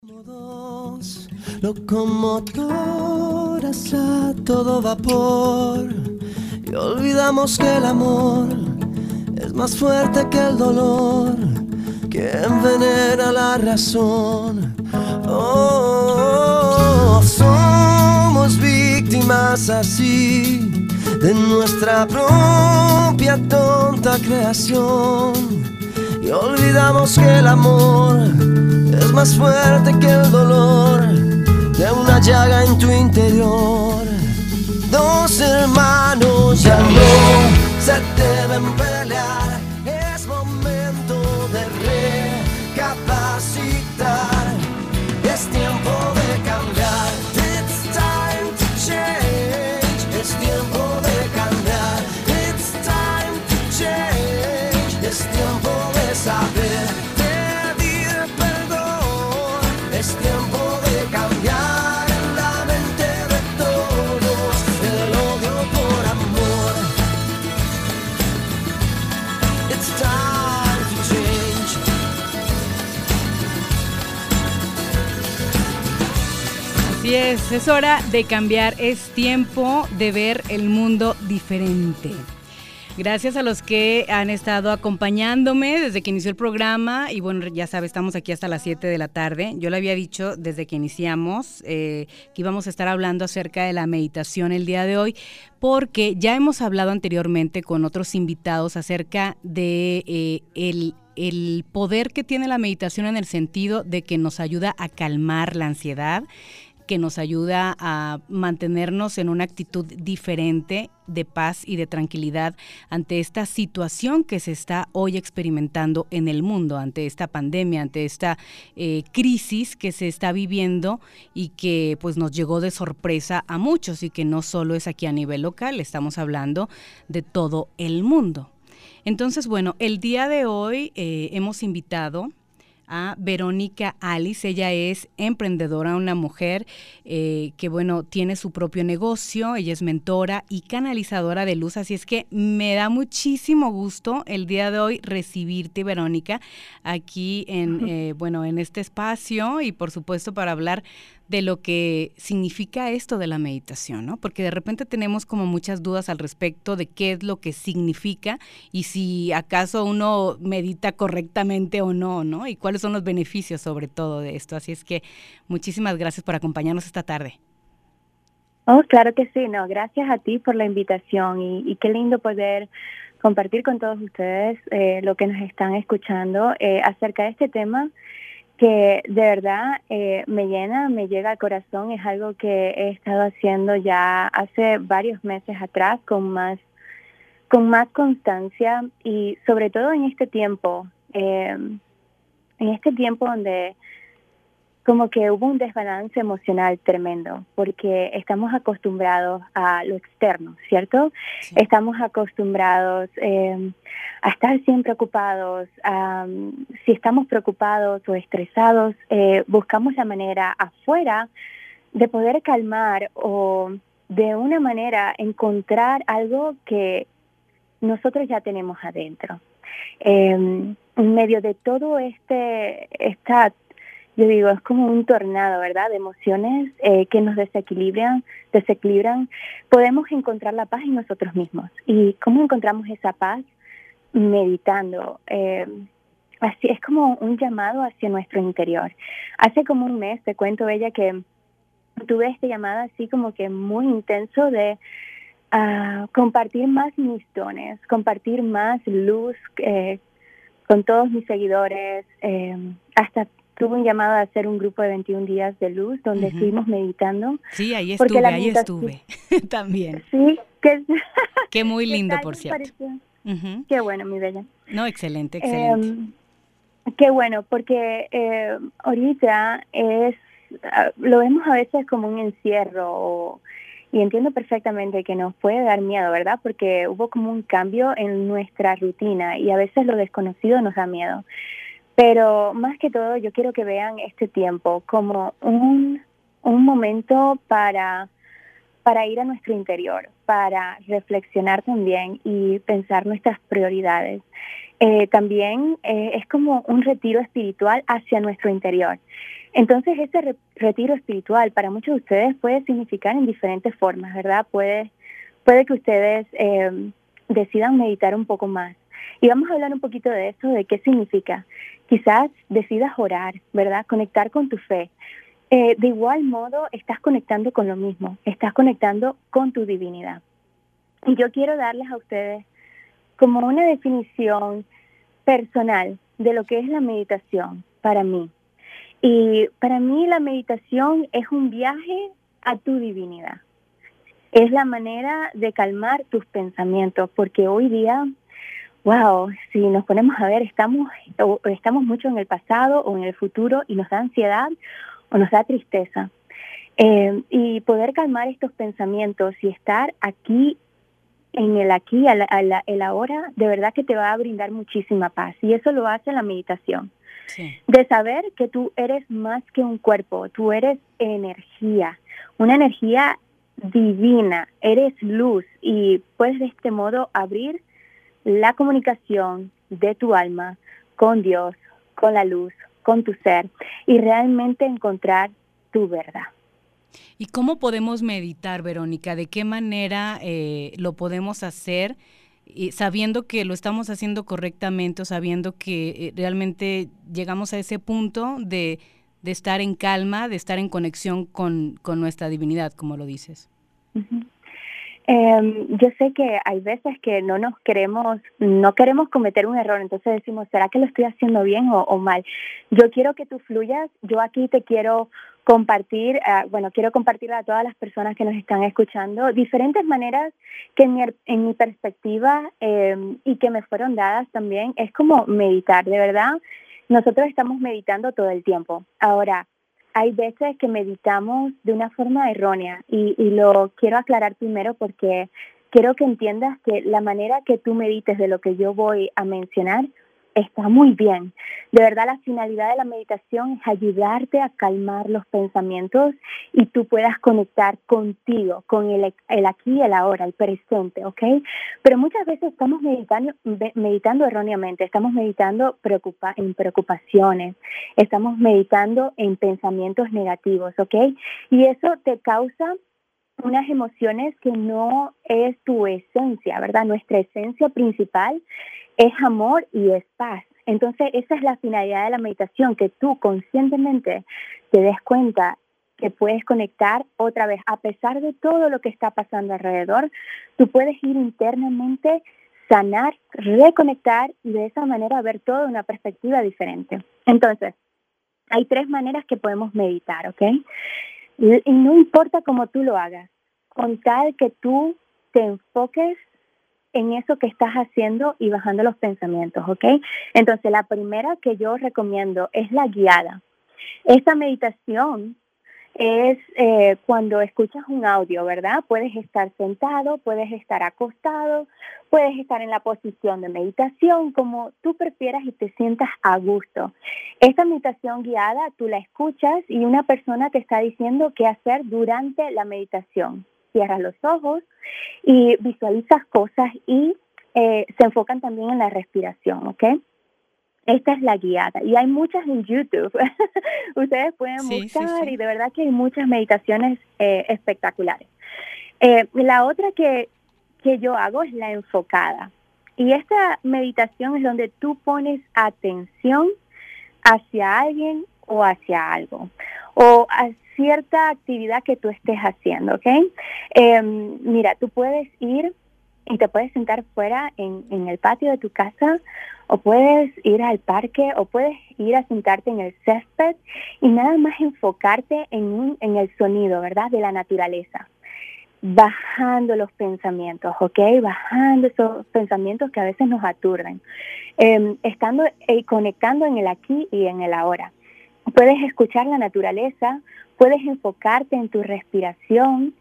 Como dos locomotoras a todo vapor y olvidamos que el amor es más fuerte que el dolor, que envenena la razón. Oh, somos víctimas así de nuestra propia tonta creación y olvidamos que el amor es más fuerte que el dolor de una llaga en tu interior. Dos hermanos ya no se deben pelear. Es momento de recapacitar. Es tiempo de cambiar. It's time to change. Es tiempo de cambiar. It's time to change. Es tiempo de saber. Es tiempo de cambiar en la mente de todos el odio por amor. It's time to change. Así es hora de cambiar, es tiempo de ver el mundo diferente. Gracias a los que han estado acompañándome desde que inició el programa y bueno, ya sabes, estamos aquí hasta las 7 de la tarde. Yo le había dicho desde que iniciamos que íbamos a estar hablando acerca de la meditación el día de hoy, porque ya hemos hablado anteriormente con otros invitados acerca de el poder que tiene la meditación en el sentido de que nos ayuda a calmar la ansiedad, que nos ayuda a mantenernos en una actitud diferente de paz y de tranquilidad ante esta situación que se está hoy experimentando en el mundo, ante esta pandemia, ante esta crisis que se está viviendo y que pues nos llegó de sorpresa a muchos y que no solo es aquí a nivel local, estamos hablando de todo el mundo. Entonces, bueno, el día de hoy hemos invitado a Verónica Alice. Ella es emprendedora, una mujer que bueno, tiene su propio negocio, ella es mentora y canalizadora de luz, así es que me da muchísimo gusto el día de hoy recibirte, Verónica, aquí en bueno, en este espacio y por supuesto para hablar de lo que significa esto de la meditación, ¿no? Porque de repente tenemos como muchas dudas al respecto de qué es lo que significa y si acaso uno medita correctamente o no, ¿no? Y cuáles son los beneficios sobre todo de esto. Así es que muchísimas gracias por acompañarnos esta tarde. Oh, claro que sí, no, gracias a ti por la invitación y qué lindo poder compartir con todos ustedes lo que nos están escuchando acerca de este tema que de verdad me llena, me llega al corazón. Es algo que he estado haciendo ya hace varios meses atrás con más constancia y sobre todo en este tiempo donde como que hubo un desbalance emocional tremendo, porque estamos acostumbrados a lo externo, ¿cierto? Sí. Estamos acostumbrados a estar siempre ocupados. Si estamos preocupados o estresados, buscamos la manera afuera de poder calmar o de una manera encontrar algo que nosotros ya tenemos adentro. En medio de todo yo digo, es como un tornado, ¿verdad? De emociones que nos desequilibran. Podemos encontrar la paz en nosotros mismos. ¿Y cómo encontramos esa paz? Meditando. Así es como un llamado hacia nuestro interior. Hace como un mes, te cuento, Bella, que tuve esta llamada así como que muy intenso de compartir más mis dones, compartir más luz con todos mis seguidores, hasta tuve un llamado a hacer un grupo de 21 días de luz donde estuvimos meditando. Sí, ahí estuve también. Sí, qué muy lindo, por cierto. Qué bueno, mi bella. No, excelente. Qué bueno, porque ahorita lo vemos a veces como un encierro y entiendo perfectamente que nos puede dar miedo, ¿verdad? Porque hubo como un cambio en nuestra rutina y a veces lo desconocido nos da miedo. Pero más que todo yo quiero que vean este tiempo como un momento para ir a nuestro interior, para reflexionar también y pensar nuestras prioridades. también es como un retiro espiritual hacia nuestro interior. Entonces, ese retiro espiritual para muchos de ustedes puede significar en diferentes formas, ¿verdad? Puede que ustedes decidan meditar un poco más. Y vamos a hablar un poquito de eso, de qué significa. Quizás decidas orar, ¿verdad? Conectar con tu fe. De igual modo, estás conectando con lo mismo, estás conectando con tu divinidad. Y yo quiero darles a ustedes como una definición personal de lo que es la meditación para mí. Y para mí la meditación es un viaje a tu divinidad. Es la manera de calmar tus pensamientos, porque hoy día, wow, si nos ponemos a ver, estamos mucho en el pasado o en el futuro y nos da ansiedad o nos da tristeza. Y poder calmar estos pensamientos y estar aquí, en el aquí, el ahora, de verdad que te va a brindar muchísima paz. Y eso lo hace la meditación. Sí. De saber que tú eres más que un cuerpo, tú eres energía, una energía divina, eres luz y puedes de este modo abrir la comunicación de tu alma con Dios, con la luz, con tu ser y realmente encontrar tu verdad. ¿Y cómo podemos meditar, Verónica? ¿De qué manera lo podemos hacer sabiendo que lo estamos haciendo correctamente o sabiendo que realmente llegamos a ese punto de estar en calma, de estar en conexión con nuestra divinidad, como lo dices? Uh-huh. Yo sé que hay veces que no queremos cometer un error, entonces decimos, ¿será que lo estoy haciendo bien o mal? Yo quiero que tú fluyas, yo aquí te quiero compartir, quiero compartir a todas las personas que nos están escuchando diferentes maneras que en mi perspectiva y que me fueron dadas también, es como meditar, de verdad, nosotros estamos meditando todo el tiempo. Ahora, hay veces que meditamos de una forma errónea y lo quiero aclarar primero porque quiero que entiendas que la manera que tú medites de lo que yo voy a mencionar está muy bien. De verdad, la finalidad de la meditación es ayudarte a calmar los pensamientos y tú puedas conectar contigo, con el aquí y el ahora, el presente, ¿ok? Pero muchas veces estamos meditando erróneamente, estamos meditando en preocupaciones, estamos meditando en pensamientos negativos, ¿ok? Y eso te causa unas emociones que no es tu esencia, ¿verdad? Nuestra esencia principal es amor y es paz. Entonces, esa es la finalidad de la meditación, que tú conscientemente te des cuenta que puedes conectar otra vez, a pesar de todo lo que está pasando alrededor, tú puedes ir internamente, sanar, reconectar y de esa manera ver todo de una perspectiva diferente. Entonces, hay 3 maneras que podemos meditar, ¿ok? Y no importa cómo tú lo hagas, con tal que tú te enfoques en eso que estás haciendo y bajando los pensamientos, ¿ok? Entonces, la primera que yo recomiendo es la guiada. Esta meditación es cuando escuchas un audio, ¿verdad? Puedes estar sentado, puedes estar acostado, puedes estar en la posición de meditación, como tú prefieras y te sientas a gusto. Esta meditación guiada, tú la escuchas y una persona te está diciendo qué hacer durante la meditación. Cierras los ojos y visualizas cosas y se enfocan también en la respiración, ¿ok? Esta es la guiada y hay muchas en YouTube. Ustedes pueden buscar y de verdad que hay muchas meditaciones espectaculares. La otra que yo hago es la enfocada y esta meditación es donde tú pones atención hacia alguien o hacia algo o a cierta actividad que tú estés haciendo, ¿ok? Mira, tú puedes ir y te puedes sentar fuera en el patio de tu casa o puedes ir al parque o puedes ir a sentarte en el césped y nada más enfocarte en el sonido, ¿verdad? De la naturaleza. Bajando los pensamientos, ¿ok? Bajando esos pensamientos que a veces nos aturden. Estando conectando en el aquí y en el ahora. Puedes escuchar la naturaleza, puedes enfocarte en tu respiración.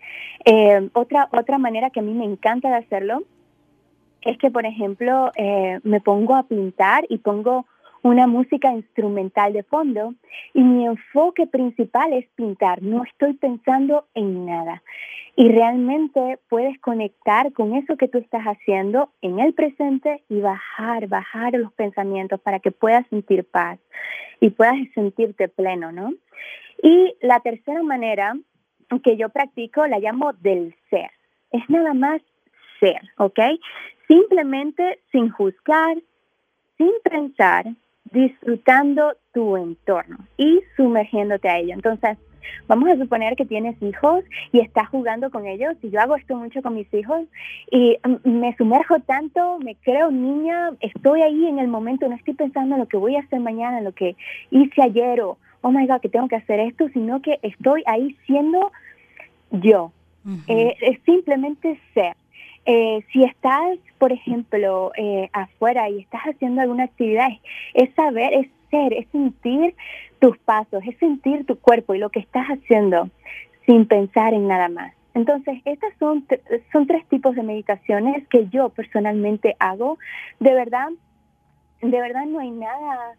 Otra manera que a mí me encanta de hacerlo es que, por ejemplo, me pongo a pintar y pongo una música instrumental de fondo y mi enfoque principal es pintar. No estoy pensando en nada. Y realmente puedes conectar con eso que tú estás haciendo en el presente y bajar los pensamientos para que puedas sentir paz y puedas sentirte pleno, ¿no? Y la tercera manera que yo practico la llamo del ser. Es nada más ser, ¿ok? Simplemente sin juzgar, sin pensar, disfrutando tu entorno y sumergiéndote a ello. Entonces, vamos a suponer que tienes hijos y estás jugando con ellos, y yo hago esto mucho con mis hijos, y me sumerjo tanto, me creo niña, estoy ahí en el momento, no estoy pensando en lo que voy a hacer mañana, en lo que hice ayer, o oh my God, que tengo que hacer esto, sino que estoy ahí siendo yo. Es simplemente ser. Si estás, por ejemplo, afuera y estás haciendo alguna actividad, es saber, es ser, es sentir tus pasos, es sentir tu cuerpo y lo que estás haciendo sin pensar en nada más. Entonces, estas son 3 tipos de meditaciones que yo personalmente hago. De verdad no hay nada,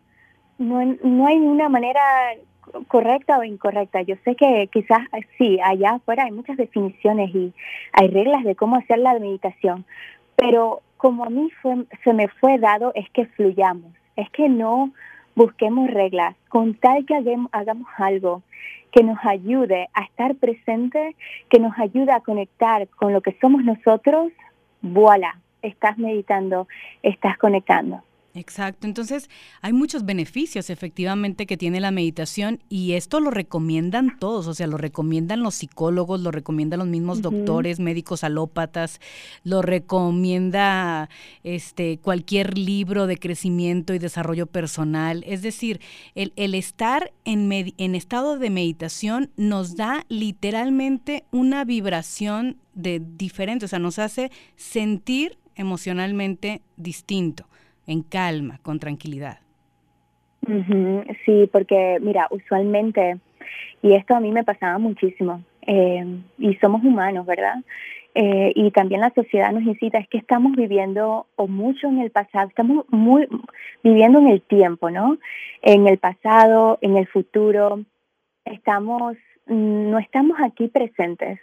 no hay una manera correcta o incorrecta. Yo sé que quizás sí, allá afuera hay muchas definiciones y hay reglas de cómo hacer la meditación, pero como a mí se me fue dado es que fluyamos, es que no busquemos reglas, con tal que hagamos algo que nos ayude a estar presente, que nos ayude a conectar con lo que somos nosotros. Voilà, estás meditando, estás conectando. Exacto, entonces hay muchos beneficios efectivamente que tiene la meditación, y esto lo recomiendan todos, o sea, lo recomiendan los psicólogos, lo recomiendan los mismos doctores, médicos alópatas, lo recomienda cualquier libro de crecimiento y desarrollo personal. Es decir, el estar en estado de meditación nos da literalmente una vibración diferente, o sea, nos hace sentir emocionalmente distinto, en calma, con tranquilidad. Sí, porque mira, usualmente, y esto a mí me pasaba muchísimo, y somos humanos, ¿verdad? Y también la sociedad nos incita, es que estamos viviendo o mucho en el pasado, estamos viviendo en el tiempo, ¿no? En el pasado, en el futuro, no estamos aquí presentes.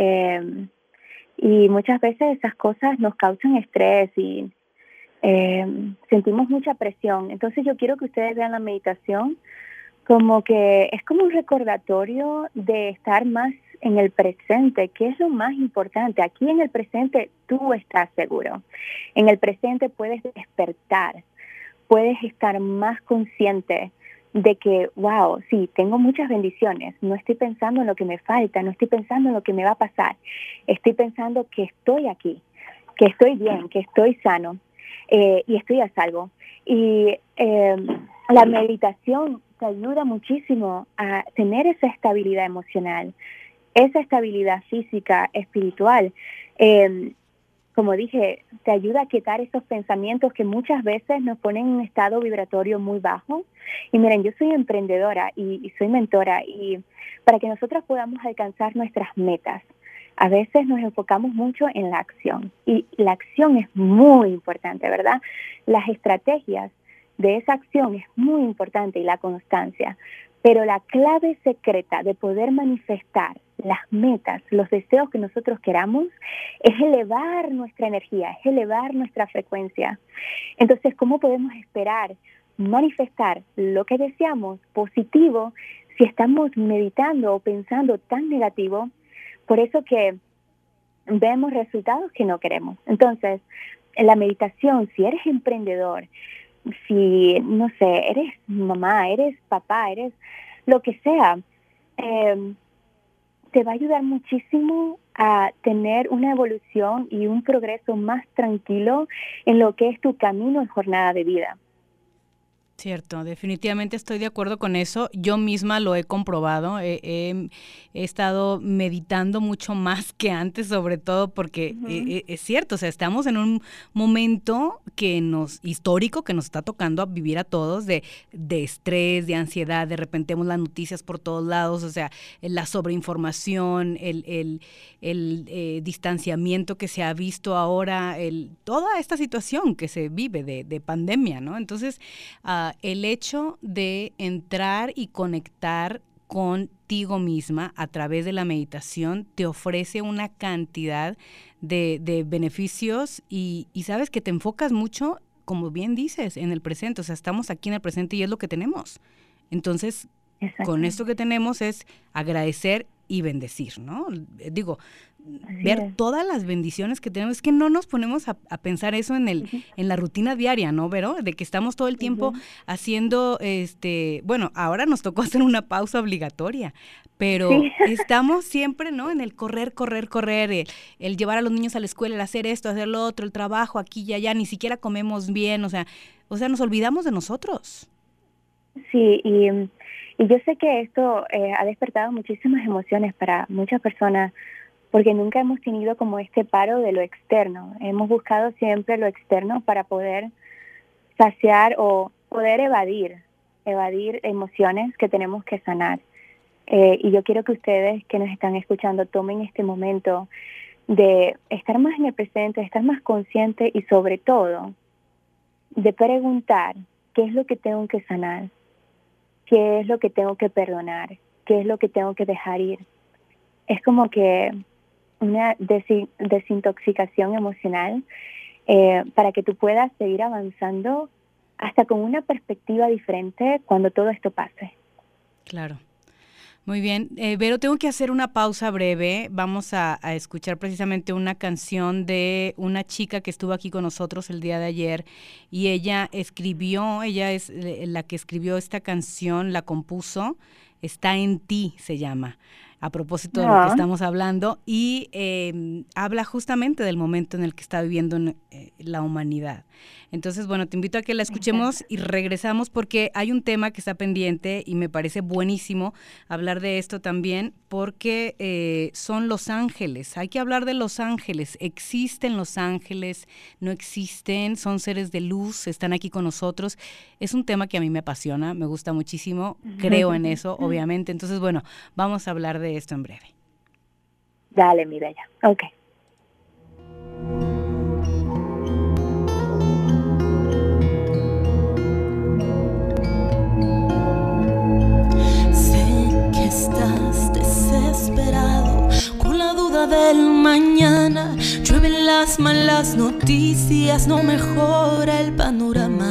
Y muchas veces esas cosas nos causan estrés y sentimos mucha presión. Entonces yo quiero que ustedes vean la meditación como que es como un recordatorio de estar más en el presente, que es lo más importante. Aquí en el presente tú estás seguro. En el presente puedes despertar, puedes estar más consciente de que, wow, sí, tengo muchas bendiciones. No estoy pensando en lo que me falta, no estoy pensando en lo que me va a pasar. Estoy pensando que estoy aquí, que estoy bien, que estoy sano. Y estoy a salvo. Y la meditación te ayuda muchísimo a tener esa estabilidad emocional, esa estabilidad física, espiritual. Como dije, te ayuda a quitar esos pensamientos que muchas veces nos ponen en un estado vibratorio muy bajo. Y miren, yo soy emprendedora y soy mentora, y para que nosotros podamos alcanzar nuestras metas, a veces nos enfocamos mucho en la acción, y la acción es muy importante, ¿verdad? Las estrategias de esa acción es muy importante, y la constancia, pero la clave secreta de poder manifestar las metas, los deseos que nosotros queramos, es elevar nuestra energía, es elevar nuestra frecuencia. Entonces, ¿cómo podemos esperar manifestar lo que deseamos positivo si estamos meditando o pensando tan negativo? Por eso que vemos resultados que no queremos. Entonces, en la meditación, si eres emprendedor, si, no sé, eres mamá, eres papá, eres lo que sea, te va a ayudar muchísimo a tener una evolución y un progreso más tranquilo en lo que es tu camino en jornada de vida. Cierto, definitivamente estoy de acuerdo con eso. Yo misma lo he comprobado. He estado meditando mucho más que antes, sobre todo porque es cierto, o sea, estamos en un momento histórico que nos está tocando a vivir a todos, de estrés, de ansiedad. De repente vemos las noticias por todos lados, o sea, la sobreinformación, el distanciamiento que se ha visto ahora, toda esta situación que se vive de pandemia, ¿no? Entonces, el hecho de entrar y conectar contigo misma a través de la meditación te ofrece una cantidad de beneficios y sabes que te enfocas mucho, como bien dices, en el presente. O sea, estamos aquí en el presente y es lo que tenemos. Entonces, con esto que tenemos es agradecer y bendecir, ¿no? Digo, ver todas las bendiciones que tenemos. Es que no nos ponemos a pensar eso en la rutina diaria, ¿no, Vero? De que estamos todo el tiempo haciendo, bueno, ahora nos tocó hacer una pausa obligatoria, pero estamos siempre, ¿no? En el correr, el llevar a los niños a la escuela, el hacer esto, hacer lo otro, el trabajo aquí y allá, ni siquiera comemos bien, o sea, nos olvidamos de nosotros. Sí, y yo sé que esto ha despertado muchísimas emociones para muchas personas, porque nunca hemos tenido como este paro de lo externo. Hemos buscado siempre lo externo para poder saciar o poder evadir emociones que tenemos que sanar. Y yo quiero que ustedes que nos están escuchando tomen este momento de estar más en el presente, de estar más consciente y sobre todo de preguntar qué es lo que tengo que sanar, qué es lo que tengo que perdonar, qué es lo que tengo que dejar ir. Es como que una desintoxicación emocional para que tú puedas seguir avanzando hasta con una perspectiva diferente cuando todo esto pase. Claro. Muy bien. Vero, tengo que hacer una pausa breve. Vamos a escuchar precisamente una canción de una chica que estuvo aquí con nosotros el día de ayer y ella es la que escribió esta canción, la compuso, Está en ti se llama, a propósito de lo que estamos hablando, y habla justamente del momento en el que está viviendo la humanidad. Entonces, bueno, te invito a que la escuchemos y regresamos porque hay un tema que está pendiente y me parece buenísimo hablar de esto también porque son los ángeles. Hay que hablar de los ángeles. ¿Existen los ángeles? ¿No existen? ¿Son seres de luz? ¿Están aquí con nosotros? Es un tema que a mí me apasiona, me gusta muchísimo. Creo en eso, obviamente. Entonces, bueno, vamos a hablar de esto en breve. Dale, mi bella. Ok. Estás desesperado con la duda del mañana. Llueven las malas noticias, no mejora el panorama.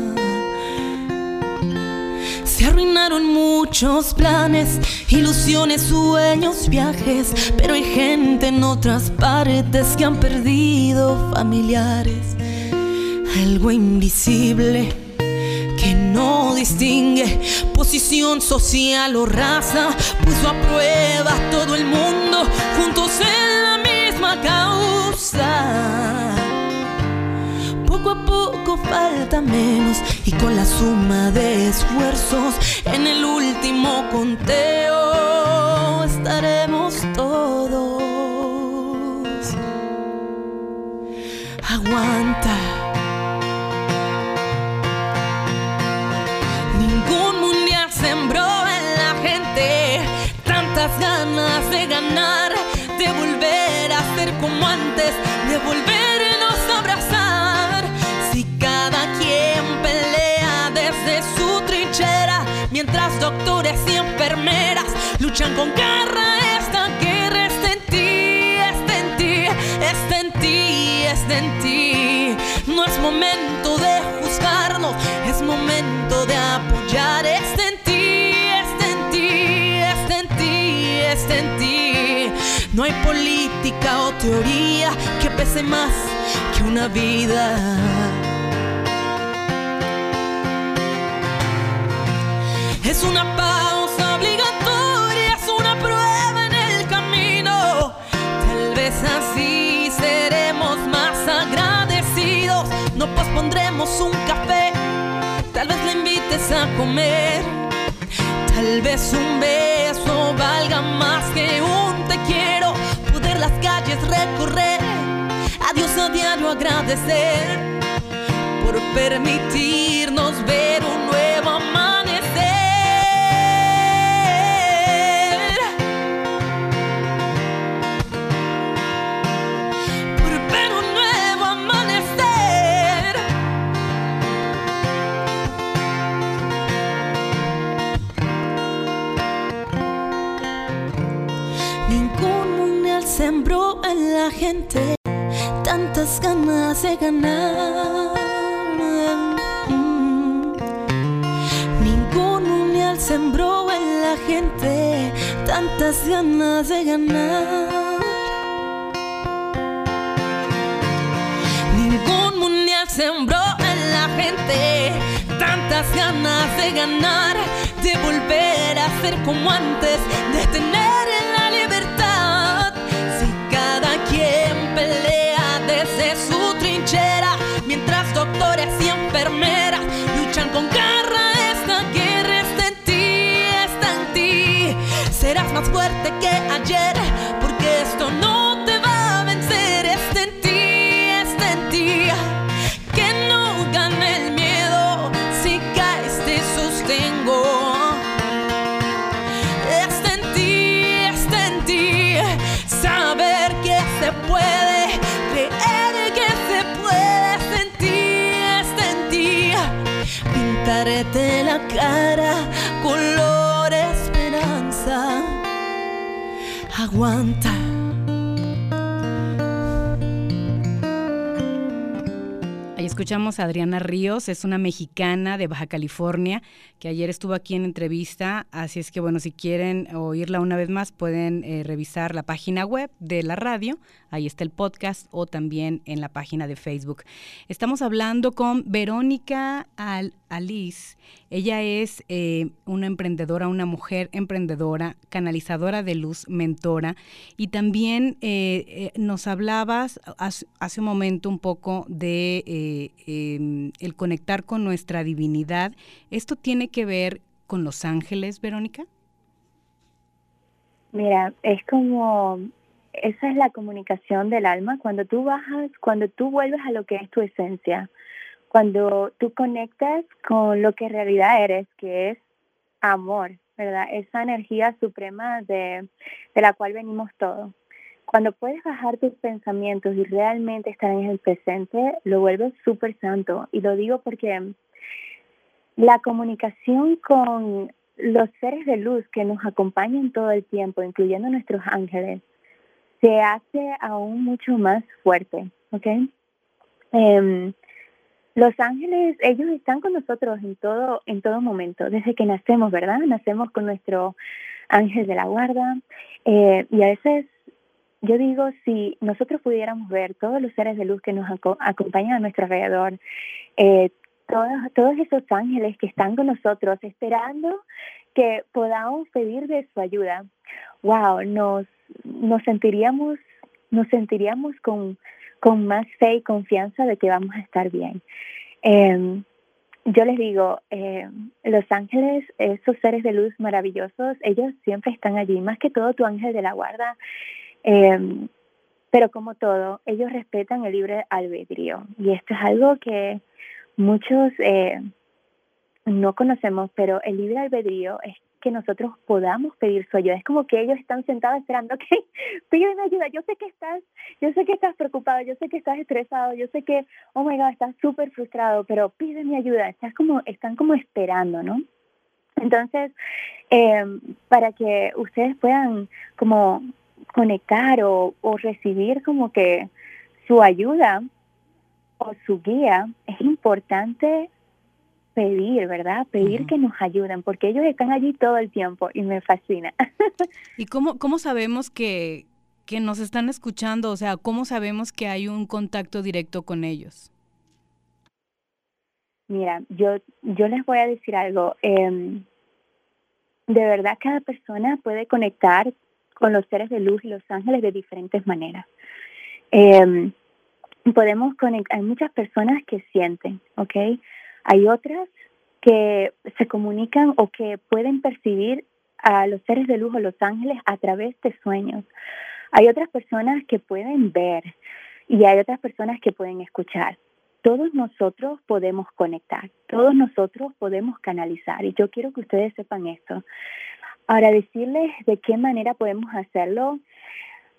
Se arruinaron muchos planes, ilusiones, sueños, viajes, pero hay gente en otras partes que han perdido familiares. Algo invisible que no distingue posición social o raza, puso a prueba a todo el mundo, juntos en la misma causa. Poco a poco falta menos y con la suma de esfuerzos en el último conteo estaremos todos. Aguanta. Sembró en la gente tantas ganas de ganar, de volver a ser como antes, de volvernos a abrazar. Si cada quien pelea desde su trinchera, mientras doctores y enfermeras luchan con garra, esta guerra está en ti, está en ti, está en ti, está en ti. No es momento de juzgarnos, es momento de apoyar. Está en ti, está en ti, está en ti, está en ti. No hay política o teoría que pese más que una vida. Es una pausa obligatoria, es una prueba en el camino. Tal vez así seremos más agradecidos. No pospondremos un café, tal vez le invites a comer. Tal vez un beso valga más que un te quiero. Poder las calles recorrer, a Dios a diario agradecer por permitirnos ver un nuevo amanecer. Por ver un nuevo amanecer. Ningún mundial sembró en la gente tantas ganas de ganar. Ningún mundial sembró en la gente tantas ganas de ganar. Ningún mundial sembró en la gente tantas ganas de ganar, de volver a ser como antes, de tener la libertad. Si cada quien pelea desde su trinchera, mientras doctores y enfermeras luchan con garra, esta guerra está en ti, está en ti. Serás más fuerte que ayer, porque esto no te va a vencer. Está en ti, está en ti. Que no gane el miedo, si caes te sostengo. Está en ti, saber que se puede, creer que se puede. Está en ti, pintarte la cara color esperanza. Aguanta. Ahí escuchamos a Adriana Ríos, es una mexicana de Baja California que ayer estuvo aquí en entrevista, así es que bueno, si quieren oírla una vez más pueden revisar la página web de la radio, ahí está el podcast, o también en la página de Facebook. Estamos hablando con Verónica Alice. Ella es una emprendedora, una mujer emprendedora, canalizadora de luz, mentora, y también nos hablabas hace un momento un poco de el conectar con nuestra divinidad. ¿Esto tiene que ver con los ángeles, Verónica? Mira, es como, esa es la comunicación del alma, cuando tú bajas, cuando tú vuelves a lo que es tu esencia, cuando tú conectas con lo que en realidad eres, que es amor, ¿verdad? Esa energía suprema de la cual venimos todos. Cuando puedes bajar tus pensamientos y realmente estar en el presente, lo vuelves súper santo. Y lo digo porque la comunicación con los seres de luz que nos acompañan todo el tiempo, incluyendo nuestros ángeles, se hace aún mucho más fuerte, ¿ok? Los ángeles, ellos están con nosotros en todo momento, desde que nacemos, ¿verdad? Nacemos con nuestro ángel de la guarda, y a veces yo digo, si nosotros pudiéramos ver todos los seres de luz que nos acompañan a nuestro alrededor, todos esos ángeles que están con nosotros esperando que podamos pedir de su ayuda, wow, nos sentiríamos con más fe y confianza de que vamos a estar bien. Yo les digo, los ángeles, esos seres de luz maravillosos, ellos siempre están allí, más que todo tu ángel de la guarda, pero como todo, ellos respetan el libre albedrío, y esto es algo que muchos no conocemos, pero el libre albedrío es que nosotros podamos pedir su ayuda. Es como que ellos están sentados esperando que piden ayuda. Yo sé que estás preocupado, yo sé que estás estresado, yo sé que, oh my God, estás súper frustrado, pero pide mi ayuda. Están como esperando, ¿no? Entonces, para que ustedes puedan como conectar o recibir como que su ayuda o su guía, es importante pedir, ¿verdad? Pedir que nos ayuden, porque ellos están allí todo el tiempo y me fascina. ¿Y cómo sabemos que nos están escuchando? O sea, ¿cómo sabemos que hay un contacto directo con ellos? Mira, yo les voy a decir algo. De verdad, cada persona puede conectar con los seres de luz y los ángeles de diferentes maneras. Podemos conectar, hay muchas personas que sienten, ¿ok? Hay otras que se comunican o que pueden percibir a los seres de luz o los ángeles a través de sueños. Hay otras personas que pueden ver y hay otras personas que pueden escuchar. Todos nosotros podemos conectar, todos nosotros podemos canalizar, y yo quiero que ustedes sepan esto. Ahora, decirles de qué manera podemos hacerlo,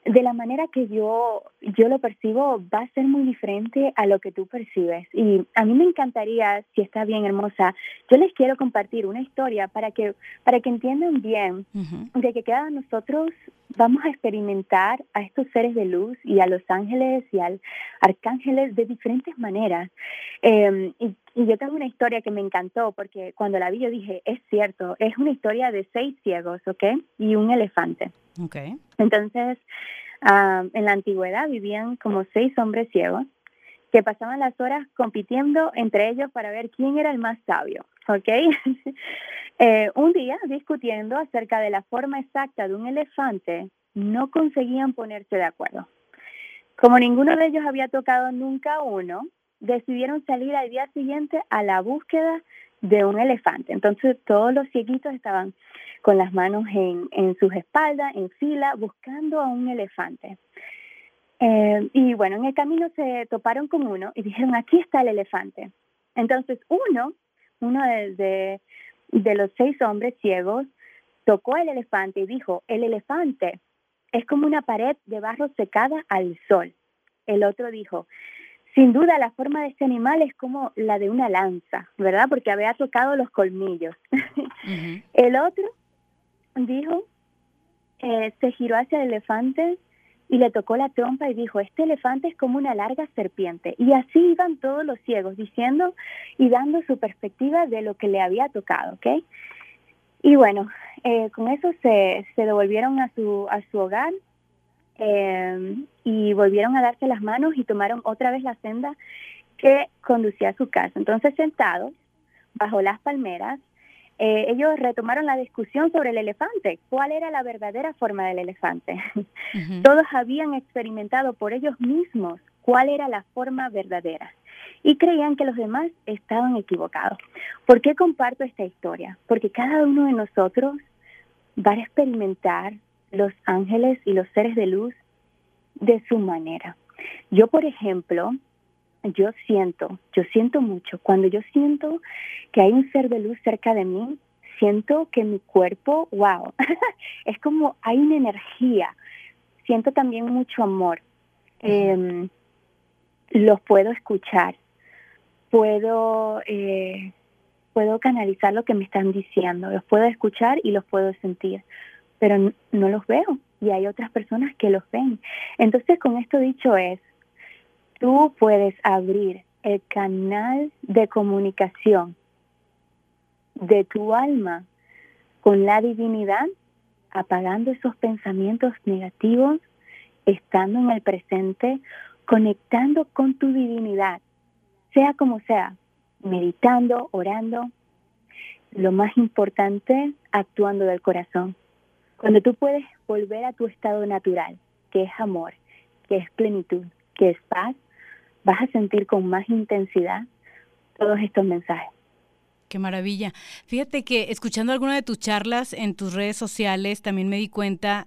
de la manera que yo lo percibo va a ser muy diferente a lo que tú percibes. Y a mí me encantaría, si está bien, hermosa, yo les quiero compartir una historia para que entiendan bien de que cada uno de nosotros vamos a experimentar a estos seres de luz y a los ángeles y al arcángeles de diferentes maneras. Y yo tengo una historia que me encantó porque cuando la vi yo dije, es cierto, es una historia de 6 ciegos, ¿ok? Y un elefante. Okay. Entonces, en la antigüedad vivían como 6 hombres ciegos que pasaban las horas compitiendo entre ellos para ver quién era el más sabio, ¿ok? Un día, discutiendo acerca de la forma exacta de un elefante, no conseguían ponerse de acuerdo. Como ninguno de ellos había tocado nunca uno, decidieron salir al día siguiente a la búsqueda de un elefante. Entonces todos los cieguitos estaban con las manos en sus espaldas, en fila, buscando a un elefante. Y bueno, en el camino se toparon con uno y dijeron, aquí está el elefante. Entonces uno de los 6 hombres ciegos tocó el elefante y dijo, el elefante es como una pared de barro secada al sol. El otro dijo, sin duda la forma de este animal es como la de una lanza, ¿verdad? Porque había tocado los colmillos. Uh-huh. El otro dijo, se giró hacia el elefante y le tocó la trompa y dijo, este elefante es como una larga serpiente. Y así iban todos los ciegos diciendo y dando su perspectiva de lo que le había tocado, ¿ok? Y bueno, con eso se devolvieron a su hogar. Y volvieron a darse las manos y tomaron otra vez la senda que conducía a su casa. Entonces, sentados bajo las palmeras, ellos retomaron la discusión sobre el elefante. ¿Cuál era la verdadera forma del elefante? Uh-huh. Todos habían experimentado por ellos mismos cuál era la forma verdadera y creían que los demás estaban equivocados. ¿Por qué comparto esta historia? Porque cada uno de nosotros va a experimentar los ángeles y los seres de luz de su manera. Yo, por ejemplo, yo siento mucho. Cuando yo siento que hay un ser de luz cerca de mí, siento que mi cuerpo, wow, es como hay una energía. Siento también mucho amor. Los puedo escuchar. Puedo canalizar lo que me están diciendo. Los puedo escuchar y los puedo sentir. Pero no los veo y hay otras personas que los ven. Entonces, con esto dicho tú puedes abrir el canal de comunicación de tu alma con la divinidad, apagando esos pensamientos negativos, estando en el presente, conectando con tu divinidad, sea como sea, meditando, orando, lo más importante, actuando del corazón. Cuando tú puedes volver a tu estado natural, que es amor, que es plenitud, que es paz, vas a sentir con más intensidad todos estos mensajes. Qué maravilla. Fíjate que escuchando alguna de tus charlas en tus redes sociales también me di cuenta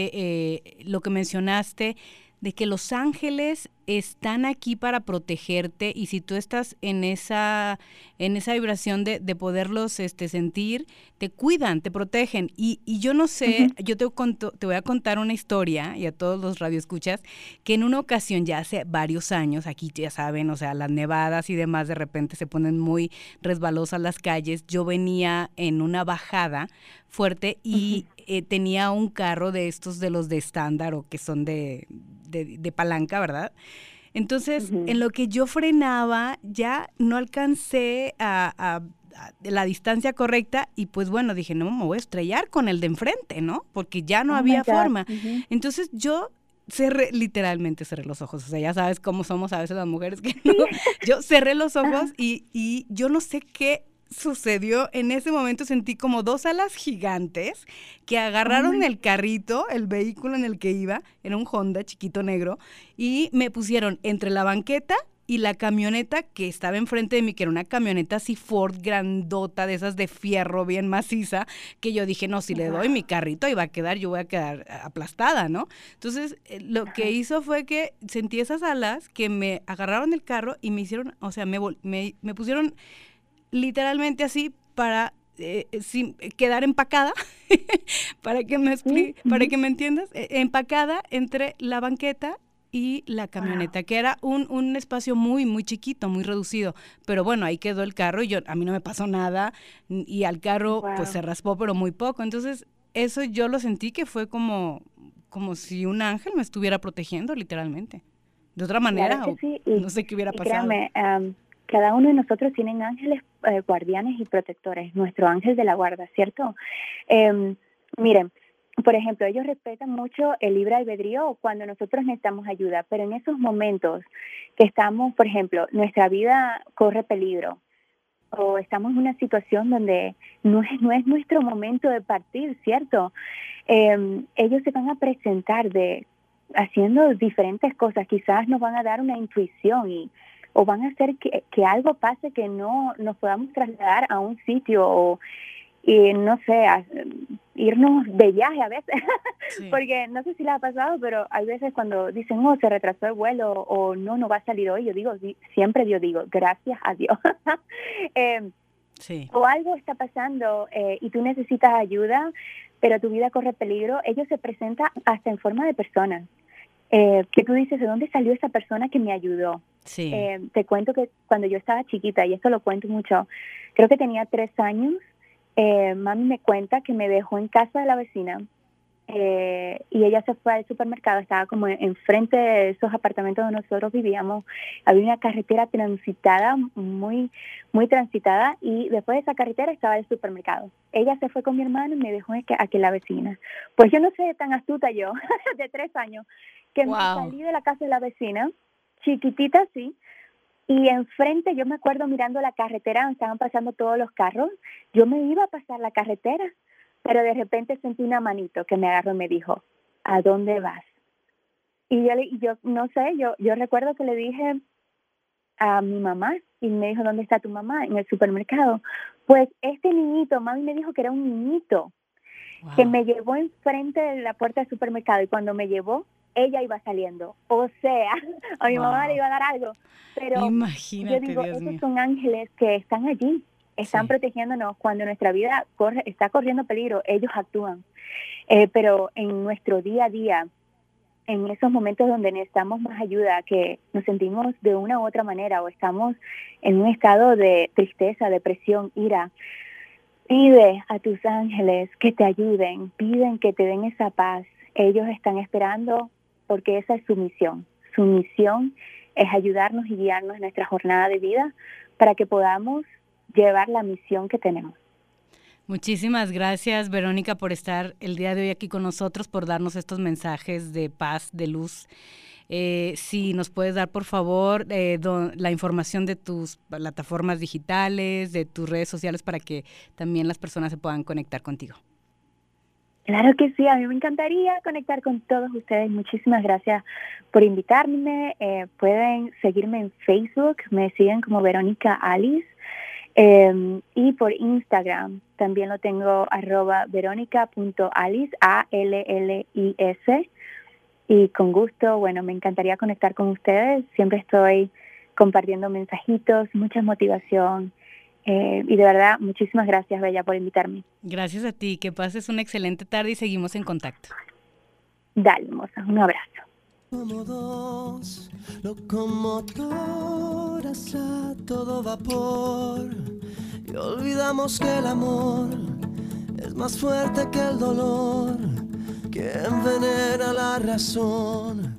de lo que mencionaste, de que los ángeles están aquí para protegerte y si tú estás en esa vibración de poderlos sentir, te cuidan, te protegen. Y yo no sé, uh-huh. Yo te voy a contar una historia y a todos los radioescuchas que en una ocasión ya hace varios años, aquí ya saben, o sea, las nevadas y demás de repente se ponen muy resbalosas las calles. Yo venía en una bajada fuerte y tenía un carro de estos de los de estándar o que son de palanca, ¿verdad? Entonces, en lo que yo frenaba, ya no alcancé a la distancia correcta y pues bueno, dije, no, me voy a estrellar con el de enfrente, ¿no? Porque ya no había forma. Entonces, yo literalmente cerré los ojos, o sea, ya sabes cómo somos a veces las mujeres que no. Yo cerré los ojos y yo no sé qué sucedió. En ese momento sentí como 2 alas gigantes que agarraron el carrito, el vehículo en el que iba, era un Honda chiquito negro, y me pusieron entre la banqueta y la camioneta que estaba enfrente de mí, que era una camioneta así Ford grandota, de esas de fierro bien maciza, que yo dije, no, si le doy mi carrito ahí va a quedar, yo voy a quedar aplastada, ¿no? Entonces, lo que hizo fue que sentí esas alas que me agarraron el carro y me hicieron, o sea, me pusieron literalmente así para sin quedar empacada, para que me para que me entiendas, empacada entre la banqueta y la camioneta, que era un espacio muy, muy chiquito, muy reducido. Pero bueno, ahí quedó el carro y a mí no me pasó nada, y al carro pues se raspó, pero muy poco. Entonces, eso yo lo sentí que fue como si un ángel me estuviera protegiendo, literalmente. De otra manera, Claro que sí. no sé qué hubiera pasado. Créame, cada uno de nosotros tienen ángeles guardianes y protectores, nuestro ángel de la guarda, ¿cierto? Miren, por ejemplo, ellos respetan mucho el libre albedrío cuando nosotros necesitamos ayuda, pero en esos momentos que estamos, por ejemplo, nuestra vida corre peligro o estamos en una situación donde no es nuestro momento de partir, ¿cierto? Ellos se van a presentar haciendo diferentes cosas, quizás nos van a dar una intuición o van a hacer que algo pase, que no nos podamos trasladar a un sitio y no sé, irnos de viaje a veces, sí. Porque no sé si les ha pasado, pero hay veces cuando dicen, se retrasó el vuelo o no va a salir hoy, siempre yo digo, gracias a Dios. Sí. O algo está pasando y tú necesitas ayuda, pero tu vida corre peligro, ellos se presentan hasta en forma de personas. Que tú dices, ¿de dónde salió esa persona que me ayudó? Sí. Te cuento que cuando yo estaba chiquita, y esto lo cuento mucho, creo que tenía 3 años, mami me cuenta que me dejó en casa de la vecina y ella se fue al supermercado, estaba como enfrente de esos apartamentos donde nosotros vivíamos, había una carretera transitada, muy, muy transitada, y después de esa carretera estaba el supermercado. Ella se fue con mi hermano y me dejó aquí la vecina. Pues yo no sé, tan astuta yo, de 3 años, que me salí de la casa de la vecina, chiquitita así, y enfrente yo me acuerdo mirando la carretera donde estaban pasando todos los carros. Yo me iba a pasar la carretera, pero de repente sentí una manito que me agarró y me dijo, ¿a dónde vas? Y yo no sé, yo recuerdo que le dije a mi mamá, y me dijo, ¿dónde está tu mamá? En el supermercado. Pues este niñito, mami me dijo que era un niñito, que me llevó enfrente de la puerta del supermercado, y cuando me llevó, ella iba saliendo. O sea, a mi mamá le iba a dar algo. Pero imagínate, yo digo, esos son ángeles que están allí, están protegiéndonos. Cuando nuestra vida está corriendo peligro, ellos actúan. Pero en nuestro día a día, en esos momentos donde necesitamos más ayuda, que nos sentimos de una u otra manera o estamos en un estado de tristeza, depresión, ira, pide a tus ángeles que te ayuden, piden que te den esa paz. Ellos están esperando, porque esa es su misión. Su misión es ayudarnos y guiarnos en nuestra jornada de vida para que podamos llevar la misión que tenemos. Muchísimas gracias, Verónica, por estar el día de hoy aquí con nosotros, por darnos estos mensajes de paz, de luz. Si nos puedes dar, por favor, la información de tus plataformas digitales, de tus redes sociales, para que también las personas se puedan conectar contigo. Claro que sí, a mí me encantaría conectar con todos ustedes. Muchísimas gracias por invitarme. Pueden seguirme en Facebook, me siguen como Verónica Alice, y por Instagram también lo tengo @veronica.alice, ALLIS, y con gusto, me encantaría conectar con ustedes. Siempre estoy compartiendo mensajitos, mucha motivación. Y de verdad, muchísimas gracias, Bella, por invitarme. Gracias a ti, que pases una excelente tarde y seguimos en contacto. Dale, hermosa, un abrazo. Como dos locomotoras a todo vapor, y olvidamos que el amor es más fuerte que el dolor, que envenena la razón.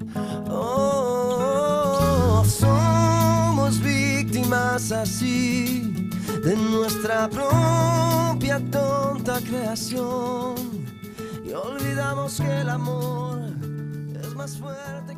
Somos víctimas así de nuestra propia tonta creación, y olvidamos que el amor es más fuerte